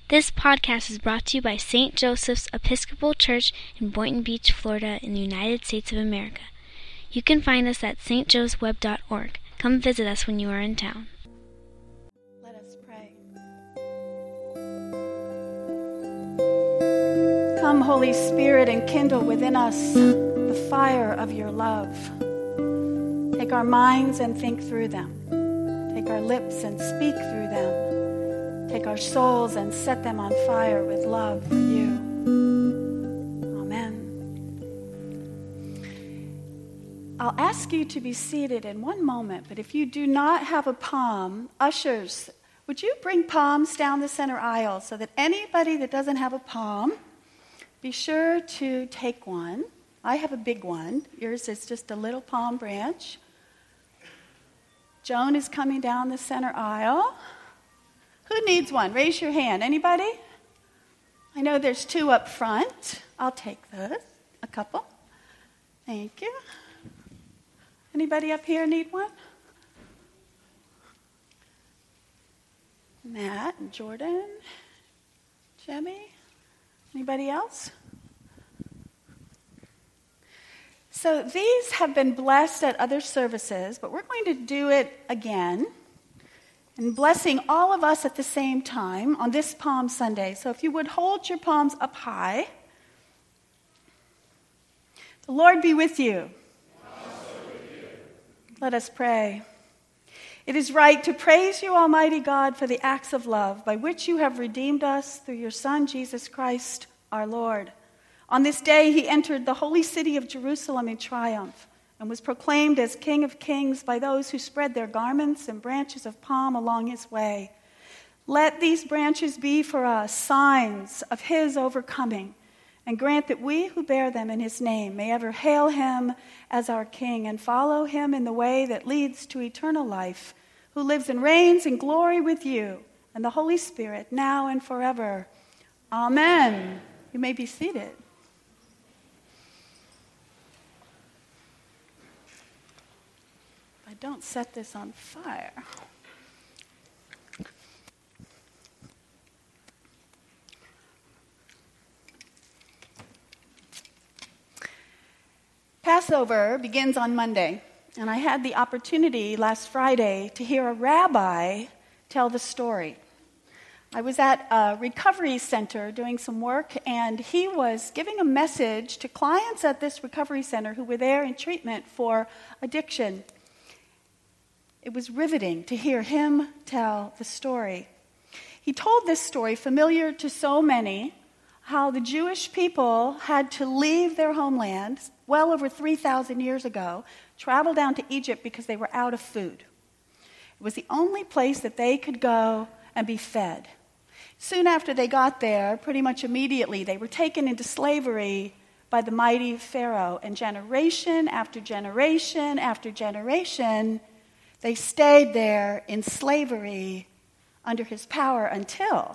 This podcast is brought to you by St. Joseph's Episcopal Church in Boynton Beach, Florida, in the United States of America. You can find us at stjoesweb.org. Come visit us when you are in town. Let us pray. Come, Holy Spirit, and kindle within us the fire of your love. Take our minds and think through them. Take our lips and speak through them. Take our souls and set them on fire with love for you. Amen. I'll ask you to be seated in one moment, but if you do not have a palm, ushers, would you bring palms down the center aisle so that anybody that doesn't have a palm, be sure to take one. I have a big one. Yours is just a little palm branch. Joan is coming down the center aisle. Who needs one? Raise your hand. Anybody? I know there's two up front. I'll take those. A couple. Thank you. Anybody up here need one? Matt and Jordan. Jemmy. Anybody else? So these have been blessed at other services, but we're going to do it again. And blessing all of us at the same time on this Palm Sunday. So if you would hold your palms up high. The Lord be with you. Let us pray. It is right to praise you, Almighty God, for the acts of love by which you have redeemed us through your Son, Jesus Christ, our Lord. On this day he entered the holy city of Jerusalem in triumph, and was proclaimed as King of Kings by those who spread their garments and branches of palm along his way. Let these branches be for us signs of his overcoming, and grant that we who bear them in his name may ever hail him as our King and follow him in the way that leads to eternal life, who lives and reigns in glory with you and the Holy Spirit, now and forever. Amen. You may be seated. Don't set this on fire. Passover begins on Monday, and I had the opportunity last Friday to hear a rabbi tell the story. I was at a recovery center doing some work, and he was giving a message to clients at this recovery center who were there in treatment for addiction. It was riveting to hear him tell the story. He told this story, familiar to so many, how the Jewish people had to leave their homeland well over 3,000 years ago, travel down to Egypt because they were out of food. It was the only place that they could go and be fed. Soon after they got there, pretty much immediately, they were taken into slavery by the mighty Pharaoh. And generation after generation after generation, they stayed there in slavery under his power until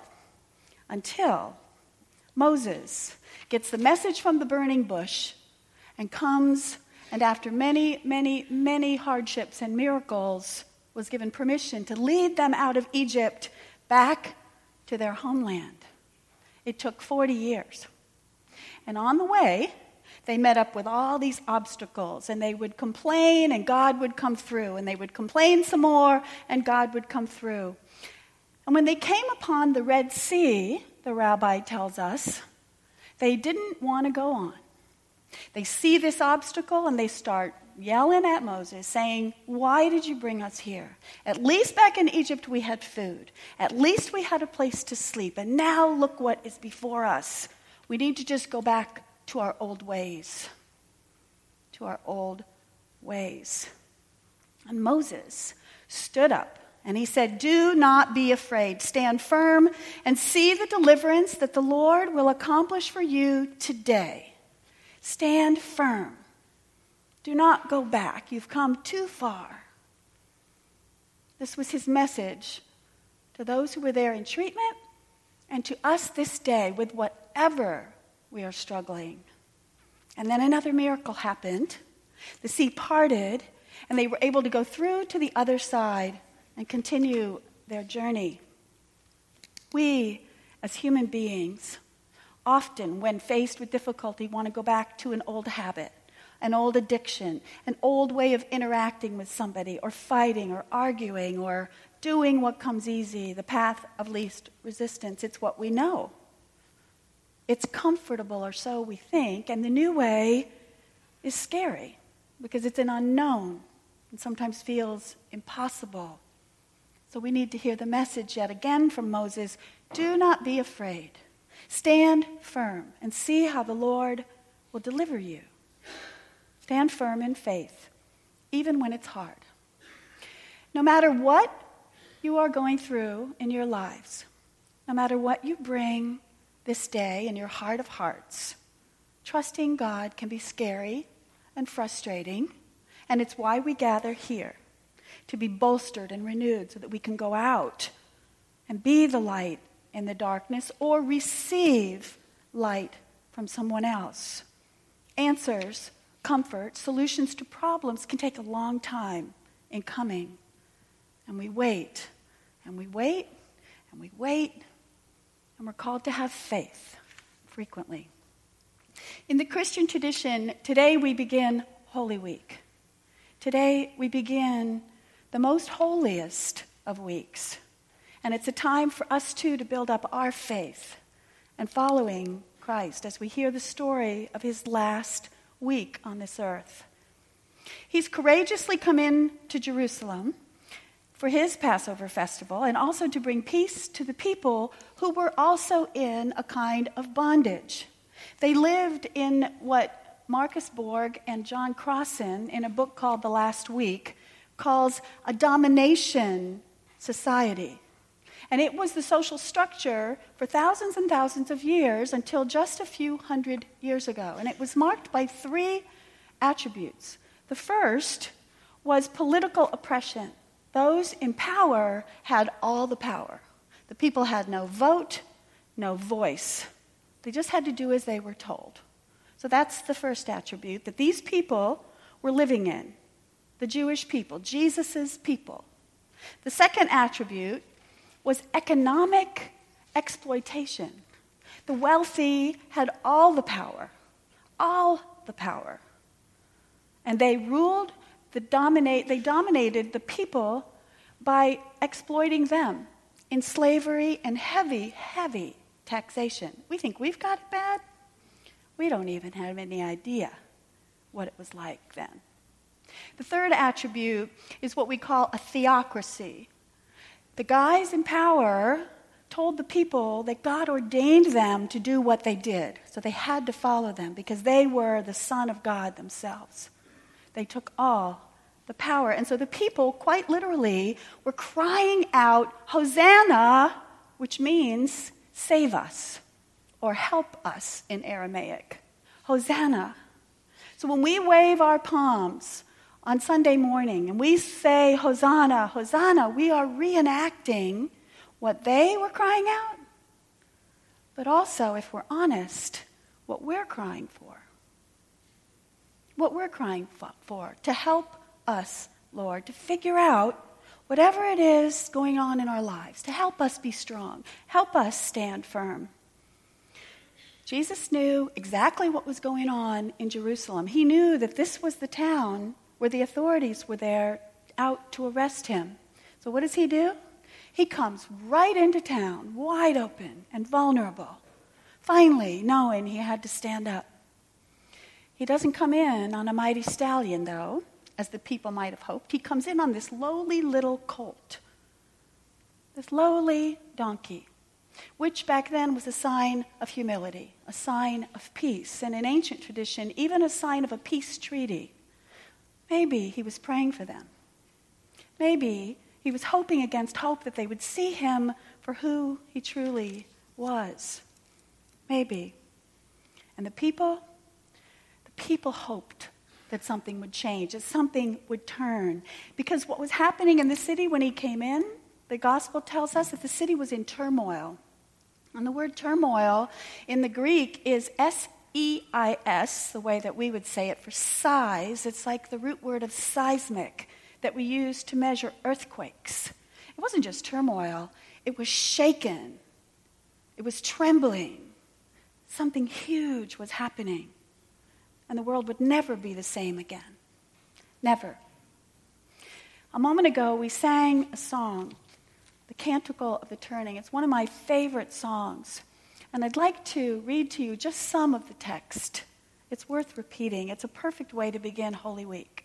Moses gets the message from the burning bush and comes, and after many, many, many hardships and miracles, was given permission to lead them out of Egypt back to their homeland. It took 40 years. And on the way, they met up with all these obstacles, and they would complain, and God would come through, and they would complain some more, and God would come through. And when they came upon the Red Sea, the rabbi tells us, they didn't want to go on. They see this obstacle, and they start yelling at Moses, saying, "Why did you bring us here? At least back in Egypt we had food. At least we had a place to sleep, and now look what is before us. We need to just go back to our old ways, to our old ways." And Moses stood up and he said, "Do not be afraid. Stand firm and see the deliverance that the Lord will accomplish for you today. Stand firm. Do not go back. You've come too far." This was his message to those who were there in treatment and to us this day with whatever we are struggling. And then another miracle happened. The sea parted, and they were able to go through to the other side and continue their journey. We, as human beings, often when faced with difficulty, want to go back to an old habit, an old addiction, an old way of interacting with somebody, or fighting, or arguing, or doing what comes easy, the path of least resistance. It's what we know. It's comfortable, or so we think, and the new way is scary because it's an unknown and sometimes feels impossible. So we need to hear the message yet again from Moses. Do not be afraid. Stand firm and see how the Lord will deliver you. Stand firm in faith, even when it's hard. No matter what you are going through in your lives, no matter what you bring this day in your heart of hearts, trusting God can be scary and frustrating, and it's why we gather here, to be bolstered and renewed so that we can go out and be the light in the darkness or receive light from someone else. Answers, comfort, solutions to problems can take a long time in coming. And we wait, and we wait, and we wait, and we're called to have faith frequently. In the Christian tradition, today we begin Holy Week. Today we begin the most holiest of weeks. And it's a time for us too to build up our faith and following Christ as we hear the story of his last week on this earth. He's courageously come in to Jerusalem for his Passover festival and also to bring peace to the people who were also in a kind of bondage. They lived in what Marcus Borg and John Crossan, in a book called The Last Week, calls a domination society. And it was the social structure for thousands and thousands of years until just a few hundred years ago. And it was marked by three attributes. The first was political oppression. Those in power had all the power. The people had no vote, no voice. They just had to do as they were told. So that's the first attribute that these people were living in, the Jewish people, Jesus' people. The second attribute was economic exploitation. The wealthy had all the power. And they ruled, they dominated the people by exploiting them in slavery and heavy, heavy taxation. We think we've got it bad. We don't even have any idea what it was like then. The third attribute is what we call a theocracy. The guys in power told the people that God ordained them to do what they did. So they had to follow them because they were the Son of God themselves. They took all the power. And so the people, quite literally, were crying out, Hosanna, which means save us or help us in Aramaic. Hosanna. So when we wave our palms on Sunday morning and we say, Hosanna, Hosanna, we are reenacting what they were crying out, but also, if we're honest, what we're crying for. What we're crying for, to help us, Lord, to figure out whatever it is going on in our lives, to help us be strong, help us stand firm. Jesus knew exactly what was going on in Jerusalem. He knew that this was the town where the authorities were there out to arrest him. So what does he do? He comes right into town, wide open and vulnerable, finally knowing he had to stand up. He doesn't come in on a mighty stallion, though, as the people might have hoped. He comes in on this lowly little colt, this lowly donkey, which back then was a sign of humility, a sign of peace, and in ancient tradition, even a sign of a peace treaty. Maybe he was praying for them. Maybe he was hoping against hope that they would see him for who he truly was. Maybe. And the people hoped that something would change, that something would turn. Because what was happening in the city when he came in, the gospel tells us that the city was in turmoil. And the word turmoil in the Greek is S-E-I-S, the way that we would say it for size. It's like the root word of seismic that we use to measure earthquakes. It wasn't just turmoil, it was shaken. It was trembling. Something huge was happening. And the world would never be the same again. Never. A moment ago, we sang a song, The Canticle of the Turning. It's one of my favorite songs. And I'd like to read to you just some of the text. It's worth repeating. It's a perfect way to begin Holy Week.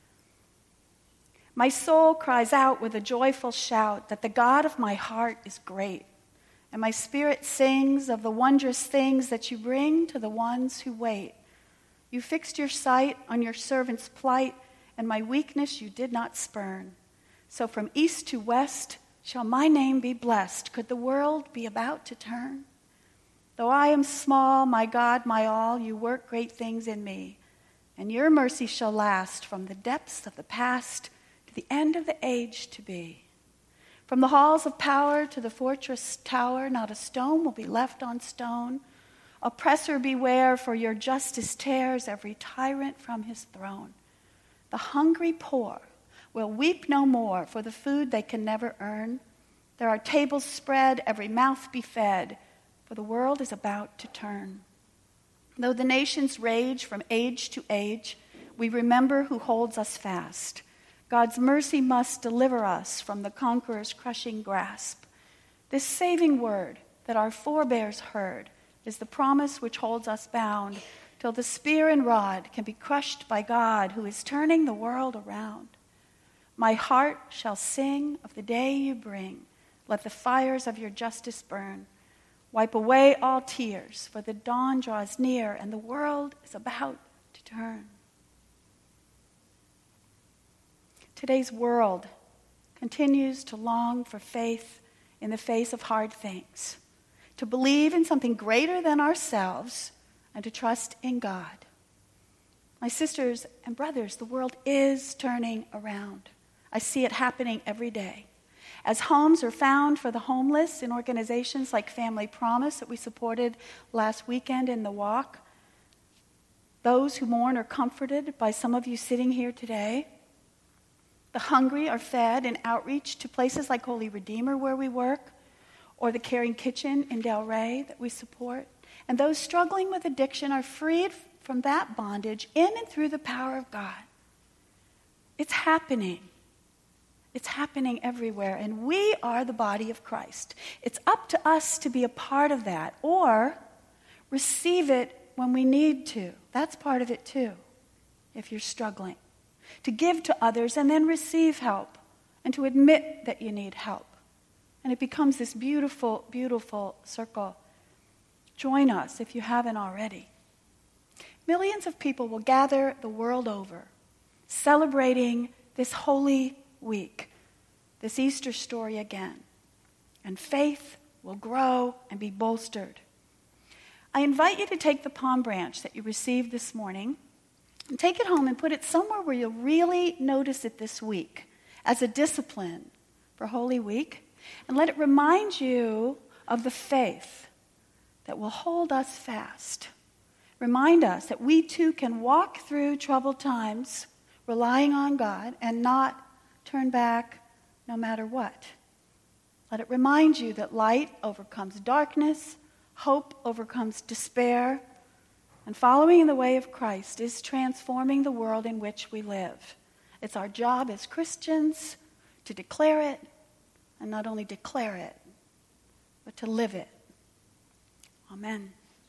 My soul cries out with a joyful shout that the God of my heart is great. And my spirit sings of the wondrous things that you bring to the ones who wait. You fixed your sight on your servant's plight, and my weakness you did not spurn. So from east to west shall my name be blessed. Could the world be about to turn? Though I am small, my God, my all, you work great things in me. And your mercy shall last from the depths of the past to the end of the age to be. From the halls of power to the fortress tower, not a stone will be left on stone. Oppressor beware, for your justice tears every tyrant from his throne. The hungry poor will weep no more for the food they can never earn. There are tables spread, every mouth be fed, for the world is about to turn. Though the nations rage from age to age, we remember who holds us fast. God's mercy must deliver us from the conqueror's crushing grasp. This saving word that our forebears heard is the promise which holds us bound till the spear and rod can be crushed by God who is turning the world around. My heart shall sing of the day you bring. Let the fires of your justice burn. Wipe away all tears, for the dawn draws near and the world is about to turn. Today's world continues to long for faith in the face of hard things, to believe in something greater than ourselves, and to trust in God. My sisters and brothers, the world is turning around. I see it happening every day. As homes are found for the homeless in organizations like Family Promise that we supported last weekend in the walk, those who mourn are comforted by some of you sitting here today. The hungry are fed in outreach to places like Holy Redeemer where we work, or the Caring Kitchen in Delray that we support. And those struggling with addiction are freed from that bondage in and through the power of God. It's happening. It's happening everywhere, and we are the body of Christ. It's up to us to be a part of that, or receive it when we need to. That's part of it too, if you're struggling. To give to others and then receive help, and to admit that you need help. And it becomes this beautiful, beautiful circle. Join us if you haven't already. Millions of people will gather the world over, celebrating this holy week, this Easter story again. And faith will grow and be bolstered. I invite you to take the palm branch that you received this morning and take it home and put it somewhere where you'll really notice it this week as a discipline for Holy Week. And let it remind you of the faith that will hold us fast. Remind us that we too can walk through troubled times relying on God and not turn back no matter what. Let it remind you that light overcomes darkness, hope overcomes despair, and following in the way of Christ is transforming the world in which we live. It's our job as Christians to declare it, and not only declare it, but to live it. Amen.